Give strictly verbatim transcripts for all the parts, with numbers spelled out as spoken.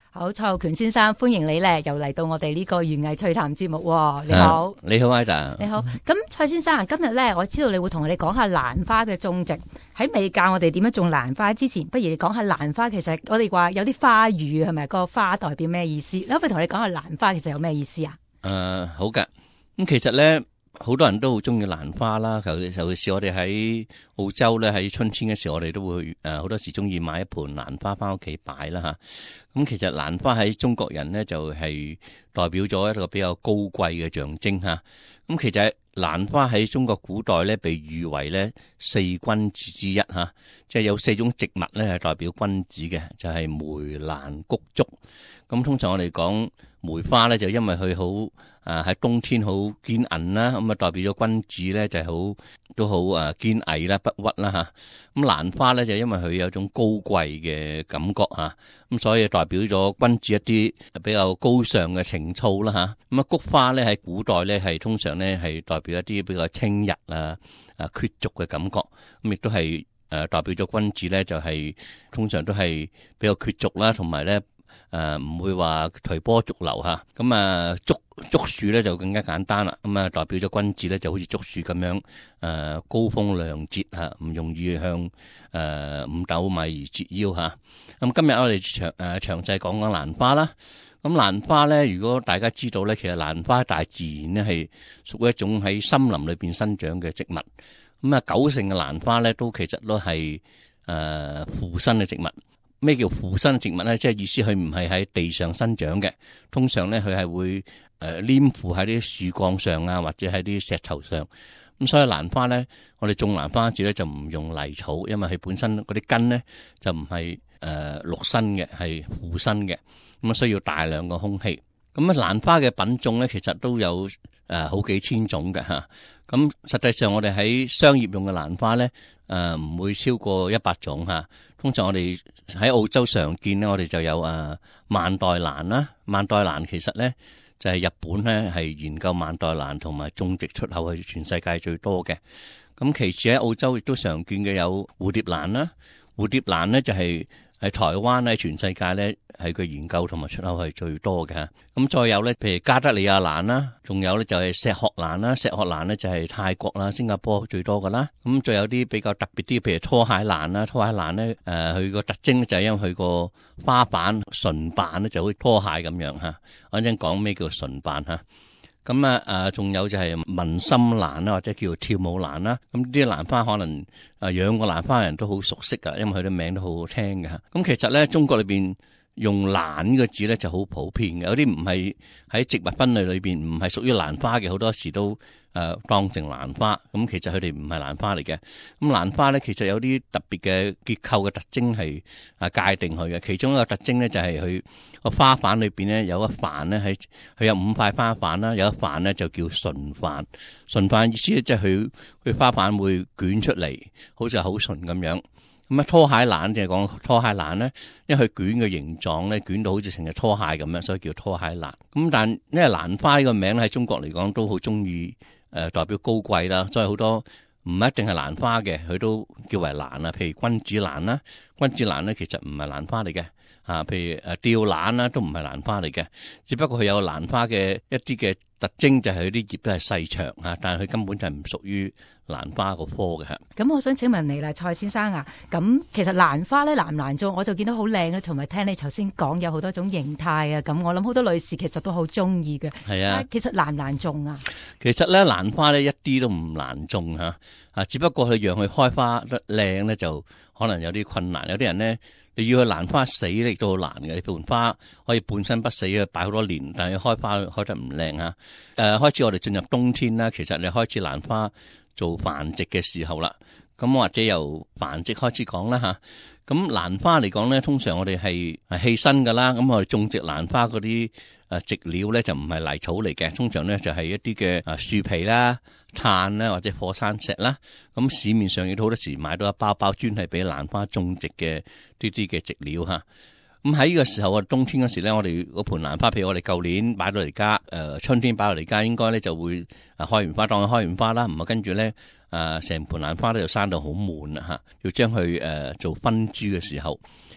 好，蔡浩權先生，歡迎你咧，又嚟到我哋呢個園藝趣談節目。你好， 啊、你好 Ida， 你好。咁蔡先生，今日咧，我知道你會同我哋講下蘭花嘅種植。喺未教我哋點樣種蘭花之前，不如你講下蘭花。其實我哋話有啲花語係咪？個花代表咩意思？你可唔可以同你講下蘭花其實有咩意思啊？ 誒、呃，好噶。咁其實咧，好多人都好中意蘭花啦。尤其是我哋喺澳洲咧，喺春天嘅時候，我哋都會誒好、呃、多時中意買一盆蘭花翻屋企擺啦吓。咁其實蘭花喺中國人呢，就係代表咗一個比較高貴嘅象徵吓。咁其實蘭花喺中國古代咧，被譽為咧四君子之一吓，即係有四種植物咧係代表君子嘅，就係梅蘭菊竹。咁通常我哋講梅花咧，就因為佢好誒喺冬天好堅韌啦，咁啊代表咗君子咧就係好都好誒堅毅啦、不屈啦吓。咁蘭花咧就因為佢有一種高貴嘅感覺吓，咁所以代表咗君子一啲比較高尚嘅情操啦吓。咁啊菊花咧喺古代咧係通常咧係代表一啲比較清逸啊、啊決濁嘅感覺，咁亦都係誒代表咗君子咧就係通常都係比較決濁啦，同埋咧。誒，唔、呃、會話隨波逐流吓，咁啊竹竹樹咧就更加簡單啦，咁啊代表咗君子咧就好似竹樹咁樣，誒、呃、高風亮節吓，唔容易向誒、呃、五斗米而折腰吓。咁今日我哋詳誒詳細講講蘭花啦。咁蘭花咧，如果大家知道咧，其實蘭花大自然咧係屬於一種喺森林裏邊生長嘅植物。咁啊九成嘅蘭花咧都其實都係誒附生嘅植物。咩叫附生植物咧？即係意思佢唔係喺地上生長嘅，通常咧佢係會誒黏附喺啲樹幹上啊，或者喺啲石頭上。咁所以蘭花咧，我哋種蘭花樹咧就唔用泥草，因為佢本身嗰啲根咧就唔係誒陸生嘅，係附生嘅。咁啊需要大量嘅空氣。咁啊蘭花嘅品種咧，其實都有誒好幾千種嘅吓。咁實際上我哋喺商業用嘅蘭花咧，誒唔會超過一百種吓。通常我哋喺澳洲常見咧，我哋就有誒萬代蘭啦。萬代蘭其實咧就係日本咧係研究萬代蘭同埋種植出口係全世界最多嘅。咁其次喺澳洲亦都常見嘅有蝴蝶蘭啦。蝴蝶蘭咧就係喺台灣喺全世界咧係佢研究同埋出口係最多嘅。咁再有咧，譬如加德里亞蘭啦，仲有咧就係石殼蘭啦。石殼蘭咧就係泰國啦、新加坡最多噶啦。咁再有啲比較特別啲，譬如拖鞋蘭啦。拖鞋蘭咧，誒佢個特徵就係因為佢個花瓣唇瓣咧就好似拖鞋咁樣吓。我陣講咩叫唇瓣吓。咁啊，誒，仲有就係文心蘭啦，或者叫跳舞蘭啦。咁啲蘭花可能誒養過蘭花嘅人都好熟悉噶，因為佢啲名都好好聽嘅吓。咁其實咧，中國裏邊用蘭呢個字咧就好普遍嘅，有啲唔係喺植物分類裏邊唔係屬於蘭花嘅，好多時都誒、呃、當成蘭花。咁其實佢哋唔係蘭花嚟嘅。咁蘭花咧其實有啲特別嘅結構嘅特徵係啊界定佢嘅，其中一個特徵咧就係佢個花瓣裏邊咧有一瓣咧喺佢有五塊花瓣啦，有一瓣咧就叫唇瓣。唇瓣意思咧即係佢佢花瓣會捲出嚟，好似口唇咁樣。咁啊拖鞋蘭就係講拖鞋蘭咧，因為佢捲嘅形狀咧捲到好似成隻拖鞋咁樣，所以叫拖鞋蘭。咁但因為蘭花呢個名喺中國嚟講都好中意誒代表高貴啦，所以好多唔一定係蘭花嘅，佢都叫為蘭啊。譬如君子蘭啦，君子蘭咧其實唔係蘭花嚟嘅吓，譬如誒吊蘭啦都唔係蘭花嚟嘅，只不過佢有蘭花嘅一啲嘅特徵，就係佢啲葉都係細長吓，但係佢根本就係唔屬於蘭花個科嘅吓。 咁我想請問你啦，蔡先生啊，咁其實蘭花咧難唔難種？我就見到好靚咧，同埋聽你頭先講有好多種形態啊，咁我諗好多女士其實都好中意嘅。係啊，其實難唔難種啊？其實咧蘭花咧一啲都唔難種吓，啊，只不過佢讓佢開花得靚咧就可能有啲困難。有啲人咧你要佢蘭花死咧亦都好難嘅，你盆花可以半生不死嘅擺好多年，但係開花開得唔靚吓。誒，開始我哋進入冬天啦，其實你開始蘭花做繁殖嘅時候啦，咁或者由繁殖開始講啦吓。咁蘭花嚟講咧，通常我哋係係氣生噶啦，咁我哋種植蘭花嗰啲誒植料咧就唔係泥草嚟嘅，通常咧就係一啲嘅誒樹皮啦、炭啦或者火山石啦。咁市面上亦都好多時買到一包包專係俾蘭花種植嘅呢啲嘅植料吓。咁喺呢個時候啊，冬天嗰時咧，我哋嗰盆蘭花，譬如我哋舊年擺到嚟家，誒、呃、春天擺到嚟家，應該咧就會啊開完花當佢開完花啦，唔係跟住咧誒成盆蘭花咧就生到好悶啦吓，要將佢誒做分株嘅時候，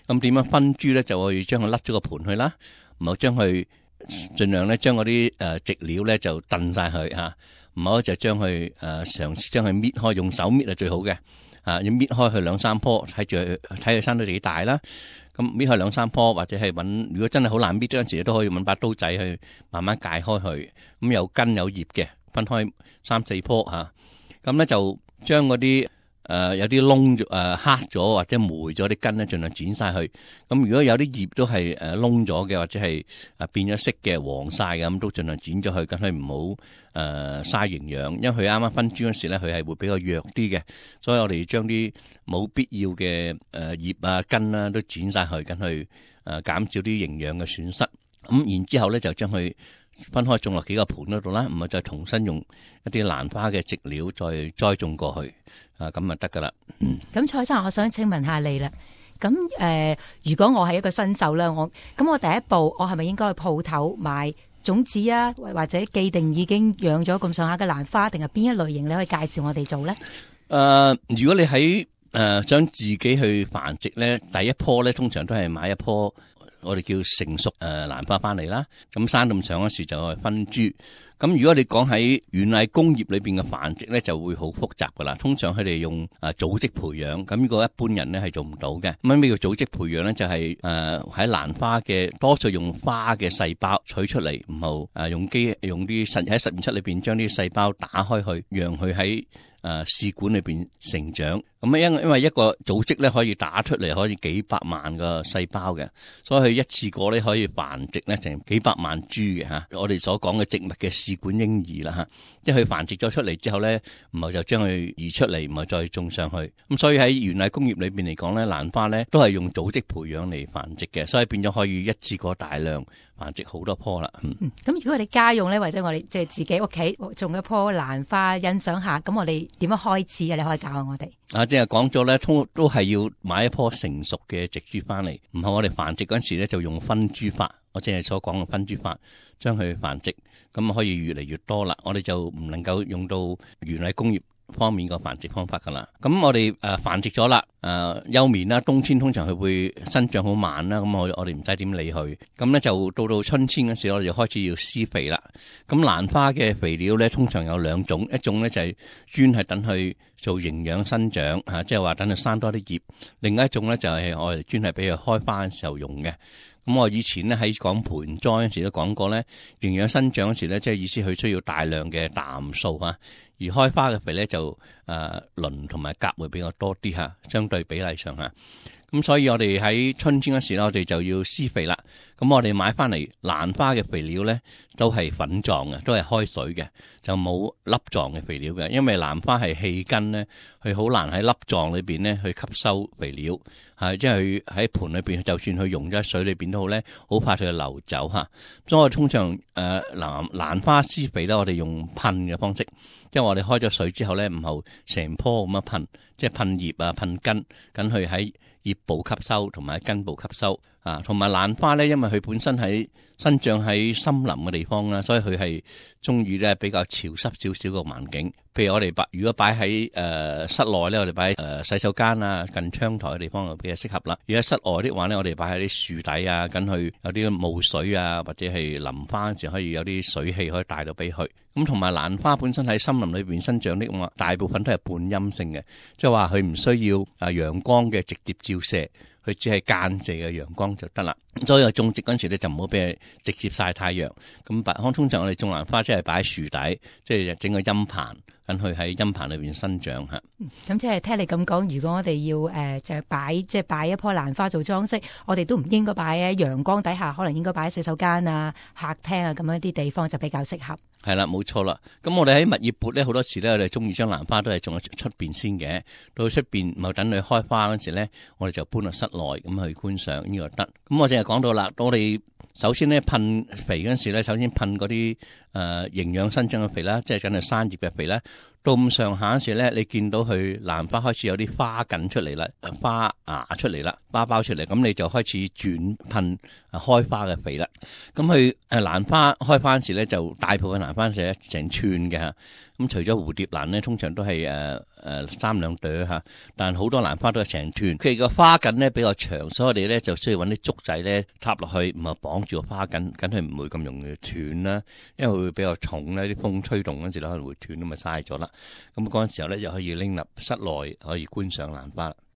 咁點樣分株咧？就可以將佢甩咗個盤去啦，唔好將佢盡量咧將嗰啲誒植料咧就燉晒佢吓，唔好就將佢誒嘗試將佢搣開，用手搣係最好嘅。啊，要搣開佢兩三棵，睇住睇佢生到幾大啦。咁搣開兩三棵，或者係搵，如果真係好難搣嗰陣時，都可以搵把刀仔去慢慢解開佢。咁有根有葉嘅，分開三四棵吓。咁咧就將嗰啲誒有啲窿誒黑咗或者霉咗啲根咧，盡量剪晒去。咁如果有啲葉都係誒窿咗嘅，或者係誒變咗色嘅、黃晒嘅，咁都盡量剪咗佢，咁佢唔好誒嘥營養。因為佢啱啱分株嗰時咧，佢係會比較弱啲嘅，所以我哋將啲冇必要嘅誒葉啊根啊都剪晒去，咁去誒減少啲營養嘅損失。咁然之後咧就將佢分開種落幾個盤嗰度啦，唔係再重新用一啲蘭花嘅植料再栽種過去，啊咁就得噶啦。嗯，咁蔡生，我想請問下你啦。咁誒、呃，如果我係一個新手啦，我咁我第一步，我係咪應該去鋪頭買種子啊，或者既定已經養咗咁上下嘅蘭花，定係邊一類型你可以介紹我哋做咧？誒、 呃，如果你喺誒、呃、想自己去繁殖咧，第一棵咧通常都係買一棵。我哋叫成熟誒蘭花翻嚟啦，咁生咁上嗰時就係分株。咁如果你講喺園藝工業裏邊嘅繁殖咧，就會好複雜噶啦。通常佢哋用誒組織培養，咁呢個一般人咧係做唔到嘅。咁咩叫組織培養咧？就係誒喺蘭花嘅多數用花嘅細胞取出嚟，唔好誒用機用啲實喺實驗室裏邊將啲細胞打開去，讓佢喺誒試管裏邊成長。咁因因為一個組織咧可以打出嚟可以幾百萬個細胞嘅，所以佢一次過咧可以繁殖咧成幾百萬株嘅吓。我哋所講嘅植物嘅試管嬰兒啦吓，即係佢繁殖咗出嚟之後咧，唔係就將佢移出嚟，唔係再種上去。咁所以喺園藝工業裏邊嚟講咧，蘭花咧都係用組織培養嚟繁殖嘅，所以變咗可以一次過大量繁殖好多棵啦。嗯， 咁、嗯、如果我哋家用咧，或者我哋即係自己屋企種一棵蘭花欣賞下，咁我哋點樣開始啊？你可以教下我哋。 啊，即係講咗咧，都都係要買一棵成熟嘅植株翻嚟，唔係我哋繁殖嗰陣時咧就用分株法，我正係所講嘅分株法，將佢繁殖，咁可以越嚟越多啦。我哋就唔能夠用到園藝工業方面個繁殖方法噶啦。咁我哋誒繁殖咗啦，誒休眠啦，冬天通常佢會生長好慢啦，咁我我哋唔使點理佢。咁咧就到到春天嗰時，我哋就開始要施肥啦。咁蘭花嘅肥料咧，通常有兩種，一種咧就係專係等佢做營養生長吓，即係話等佢生多啲葉；另外一種咧就係我哋專係俾佢開花嘅時候用嘅。咁我以前咧喺講盆栽嗰時都講過咧，營養生長嗰時咧，即係意思佢需要大量嘅氮素啊，而開花嘅肥咧就誒磷同埋鉀會比較多啲吓，相對比例上吓。咁所以我哋喺春天嗰時咧，我哋就要施肥啦。咁我哋買翻嚟蘭花嘅肥料咧，都係粉狀嘅，都係開水嘅，就冇粒狀嘅肥料嘅。因為蘭花係氣根咧，佢好難喺粒狀裏邊咧去吸收肥料，係即係佢喺盆裏邊，就算佢溶咗喺水裏邊都好咧，好怕佢流走吓。所以我通常誒蘭蘭花施肥咧，我哋用噴嘅方式，即係我哋開咗水之後咧，唔好成棵咁樣噴，即係噴葉啊、噴根，咁佢喺葉部吸收同埋根部吸收啊，同埋蘭花咧，因為佢本身喺生長喺森林嘅地方啦，所以佢係中意咧比較潮濕少少嘅環境。譬如我哋擺如果擺喺誒室內咧，我哋擺喺誒洗手間啊、近窗台嘅地方就比較適合啦。如果室外的話咧，我哋擺喺啲樹底啊，跟佢有啲霧水啊，或者係淋花嗰時可以有啲水氣可以帶到俾佢。咁同埋蘭花本身喺森林裏邊生長的話，大部分都係半陰性嘅，即係話佢唔需要啊陽光嘅直接照射，佢只係間接嘅陽光就得啦。所以種植嗰陣時咧就唔好俾佢直接曬太陽。咁擺通常我哋種蘭花即係擺喺樹底，即係整個陰棚，等佢喺陰棚裏邊生長吓。 咁即係聽你咁講，如果我哋要誒、呃、就係擺即係擺一棵蘭花做裝飾，我哋都唔應該擺喺陽光底下，可能應該擺喺洗手間啊、客廳啊咁樣啲地方就比較適合。係啦， 冇錯啦。咁我哋喺蜜月缽咧，好多時咧我哋中意將蘭花都係種喺出邊先嘅，到出邊咪等佢開花嗰時咧，我哋就搬落室內咁去觀賞呢個得。咁我淨係講到啦，我哋首先咧噴肥嗰時咧，首先噴嗰啲誒營養生長嘅肥啦，即係緊係生葉嘅肥啦。 到咁上下時咧，你見到佢蘭花開始有啲花緊出嚟啦，花芽出嚟啦，花苞出嚟，咁你就開始轉噴開花嘅肥啦。咁佢誒蘭花開花時咧，就大部分蘭花係成串嘅嚇。咁除咗蝴蝶蘭咧，通常都係誒誒三兩朵嚇，但好多蘭花都係成串。佢個花緊咧比較長，所以我哋咧就需要揾啲竹仔咧插落去，唔係綁住個花緊，緊佢唔會咁容易斷啦。因為會比較重咧，啲風吹動嗰陣時咧可能會斷，咁咪嘥咗啦。咁嗰陣時候咧就可以拎入室內可以觀賞蘭花。